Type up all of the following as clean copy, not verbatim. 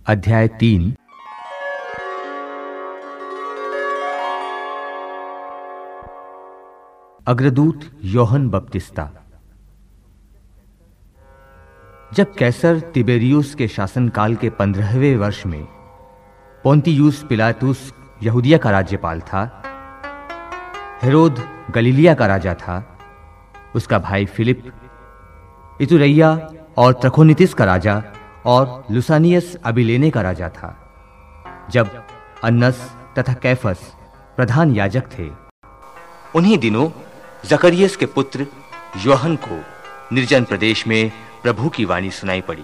अध्याय 3। अग्रदूत यूहन्ना बपतिस्ता। जब कैसर तिबेरियुस के शासनकाल के 15वें वर्ष में पोंतियुस पिलातुस यहूदिया का राज्यपाल था, हेरोद गलीलिया का राजा था, उसका भाई फिलिप इतुरैया और त्रखोनितिस का राजा और लुसानियस अबिलेने का राजा था। जब अन्नस तथा कैफस प्रधान याजक थे, उन्हीं दिनों जकरियस के पुत्र यूहन्ना को निर्जन प्रदेश में प्रभु की वाणी सुनाई पड़ी।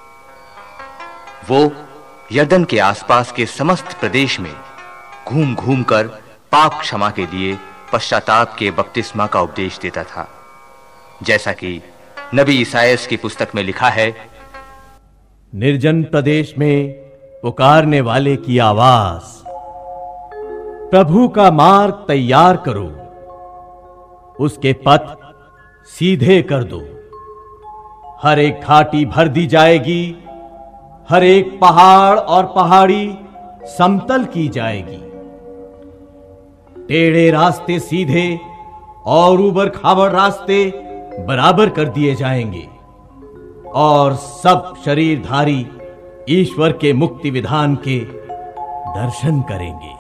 वो यरदन के आसपास के समस्त प्रदेश में घूम घूम कर पाप क्षमा के लिए पश्चाताप के बपतिस्मा का उपदेश देता था, जैसा कि नबी ईसायास की पुस्तक में लिखा है, निर्जन प्रदेश में पुकारने वाले की आवाज, प्रभु का मार्ग तैयार करो, उसके पथ सीधे कर दो। हर एक घाटी भर दी जाएगी, हर एक पहाड़ और पहाड़ी समतल की जाएगी। टेढ़े रास्ते सीधे और ऊबड़ खाबड़ रास्ते बराबर कर दिए जाएंगे और सब शरीरधारी ईश्वर के मुक्ति विधान के दर्शन करेंगे।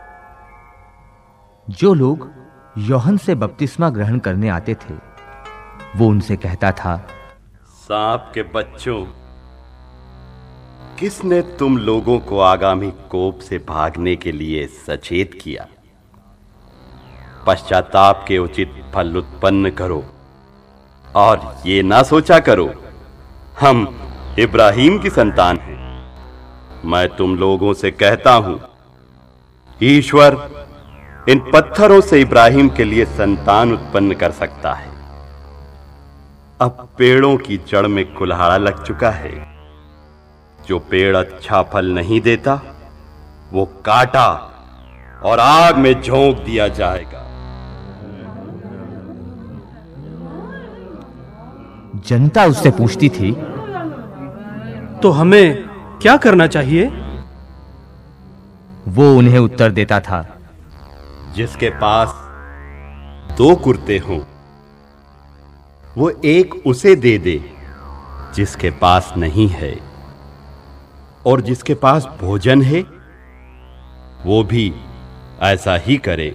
जो लोग यूहन्ना से बपतिस्मा ग्रहण करने आते थे, वो उनसे कहता था, सांप के बच्चों, किसने तुम लोगों को आगामी कोप से भागने के लिए सचेत किया? पश्चाताप के उचित फल उत्पन्न करो और ये ना सोचा करो, हम इब्राहिम की संतान हैं। मैं तुम लोगों से कहता हूं, ईश्वर इन पत्थरों से इब्राहिम के लिए संतान उत्पन्न कर सकता है। अब पेड़ों की जड़ में कुल्हाड़ा लग चुका है। जो पेड़ अच्छा फल नहीं देता, वो काटा और आग में झोंक दिया जाएगा। जनता उससे पूछती थी, तो हमें क्या करना चाहिए? वो उन्हें उत्तर देता था, जिसके पास 2 कुर्ते हों, वो एक उसे दे दे जिसके पास नहीं है, और जिसके पास भोजन है, वो भी ऐसा ही करे।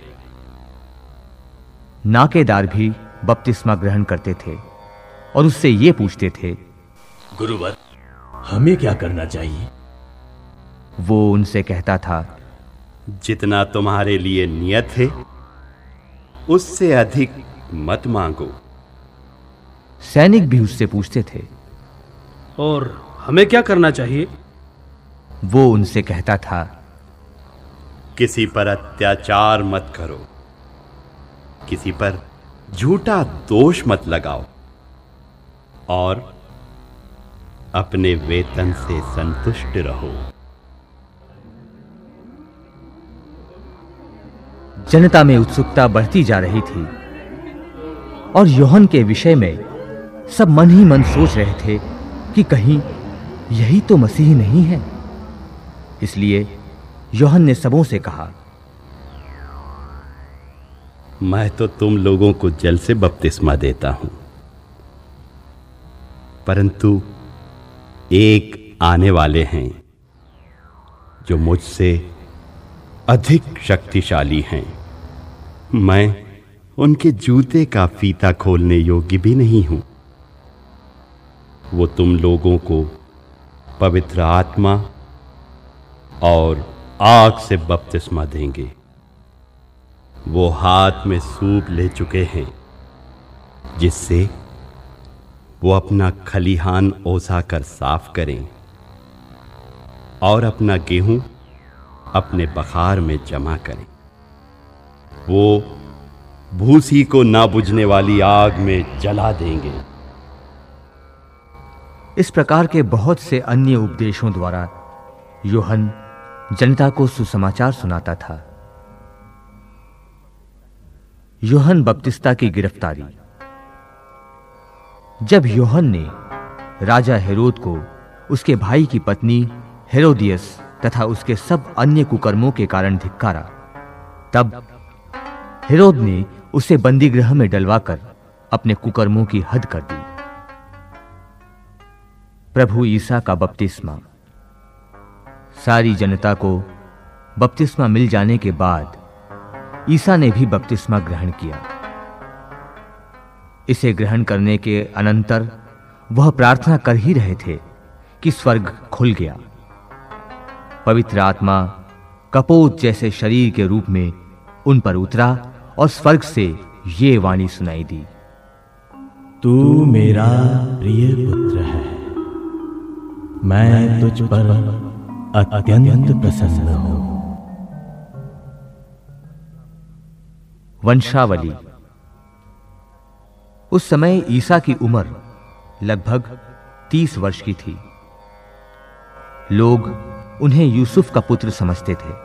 नाकेदार भी बपतिस्मा ग्रहण करते थे और उससे ये पूछते थे, गुरुवर, हमें क्या करना चाहिए? वो उनसे कहता था, जितना तुम्हारे लिए नियत है, उससे अधिक मत मांगो। सैनिक भी उससे पूछते थे, और हमें क्या करना चाहिए? वो उनसे कहता था, किसी पर अत्याचार मत करो, किसी पर झूठा दोष मत लगाओ, और अपने वेतन से संतुष्ट रहो। जनता में उत्सुकता बढ़ती जा रही थी और यूहन्ना के विषय में सब मन ही मन सोच रहे थे कि कहीं यही तो मसीह नहीं है। इसलिए यूहन्ना ने सबों से कहा, मैं तो तुम लोगों को जल से बपतिस्मा देता हूं, परंतु एक आने वाले हैं जो मुझसे अधिक शक्तिशाली हैं। मैं उनके जूते का फीता खोलने योग्य भी नहीं हूं। वो तुम लोगों को पवित्र आत्मा और आग से बपतिस्मा देंगे। वो हाथ में सूप ले चुके हैं, जिससे वो अपना खलिहान ओसा कर साफ करें और अपना गेहूं अपने बखार में जमा करें। वो भूसी को ना बुझने वाली आग में जला देंगे। इस प्रकार के बहुत से अन्य उपदेशों द्वारा यूहन्ना जनता को सुसमाचार सुनाता था। यूहन्ना बपतिस्ता की गिरफ्तारी। जब यूहन्ना ने राजा हेरोद को उसके भाई की पत्नी हेरोदियस तथा उसके सब अन्य कुकर्मों के कारण धिक्कारा। तब हेरोद ने उसे बंदीगृह में डलवाकर अपने कुकर्मों की हद कर दी। प्रभु ईसा का बपतिस्मा। सारी जनता को बपतिस्मा मिल जाने के बाद ईसा ने भी बपतिस्मा ग्रहण किया। इसे ग्रहण करने के अनंतर वह प्रार्थना कर ही रहे थे कि स्वर्ग खुल गया। पवित्र आत्मा कपोत जैसे शरीर के रूप में उन पर उतरा और स्वर्ग से ये वाणी सुनाई दी, तू मेरा प्रिय पुत्र है, मैं तुझ पर अत्यंत प्रसन्न हूं। वंशावली। उस समय ईसा की उम्र लगभग 30 वर्ष की थी। लोग उन्हें यूसुफ का पुत्र समझते थे।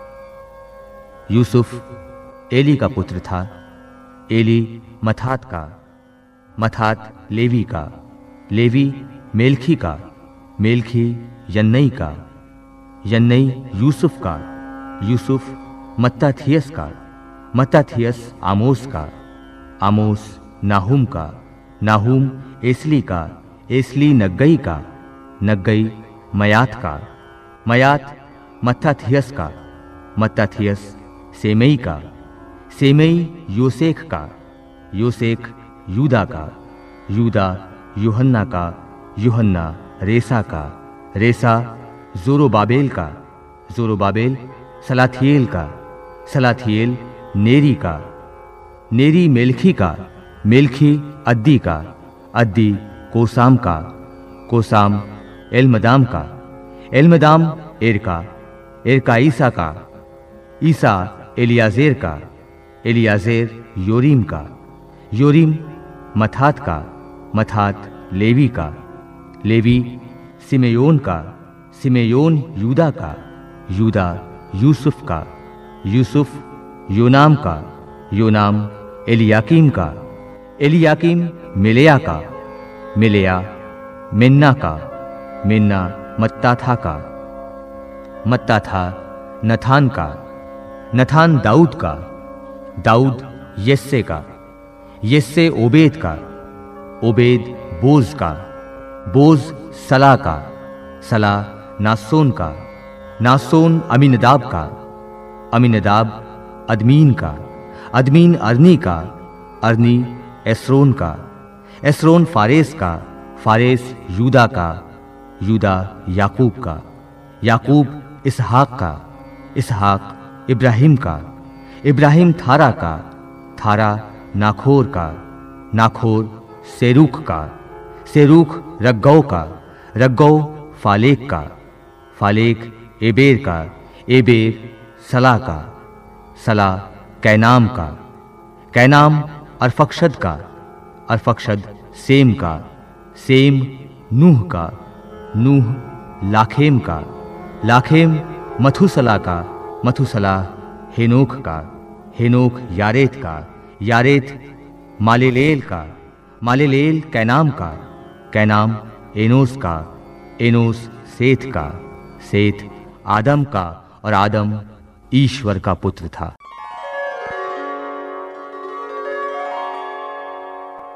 यूसुफ एली का पुत्र था, एली मत्तात का, मत्तात लेवी का, लेवी मेल्खी का, मेल्खी यन्नई का, यन्नई यूसुफ का, यूसुफ मत्ताथियस का, मत्ताथियस आमोस का, आमोस नाहूम का, नाहूम एसली का, एसली नग्गई का, नग्गई मयात का, मयात मत्ताथियस का, मत्ताथियस सेमई का, सेमई योसेख का, योसेख यूदा का, यूदा यूहन्ना का, यूहन्ना रेसा का, रेसा जोरोबाबेल का, जोरोबाबेल सलाथिएल का, सलाथिएल नेरी का, नेरी मेल्खी का, मेल्खी अद्दी का, अद्दी कोसाम का, कोसाम एलमदाम का, एलमदाम एरका, एरका ईसा का, ईसा एलियाजेर का, एलियाजेर योरीम का, योरीम मत्तात का, मत्तात लेवी का, लेवी सिमेयोन का, सिमेयोन यूदा का, यूदा यूसुफ का, यूसुफ योनाम का, योनाम एलियाकीम का, एलियाकीम मिलेया का, मिलेया मिन्ना का, मिन्ना मत्ताथा का, मत्ताथा नथान का, नथान दाऊद का, दाऊद यस्से का, यस्से ओबेद का, ओबेद बोज का, बोज सला का, सला नासोन का, नासोन अमीनदाब का, अमीनदाब अदमीन का, अदमीन अरनी का, अरनी एस्रोन का, एस्रोन फारेस का, फारेस यूदा का, यूदा याकूब का, याकूब इसहाक का, इसहाक इब्राहिम का, इब्राहिम थारा का, थारा नाखोर का, नाखोर सेरूख का, सेरूख रग्गौ का, रग्गौ फालेक का, फालेक एबेर का, एबेर सला का, सला कैनाम का, कैनाम अरफक्षद का, अरफक्षद सेम का, सेम नूह का, नूह लाखेम का, लाखेम मथुसला का, मथुसला हेनोक का, हेनोक यारेत का, यारेत मालेलेल का, मालेलेल कैनाम का, कैनाम एनोस का, एनोस सेथ का, सेथ आदम का, और आदम ईश्वर का पुत्र था।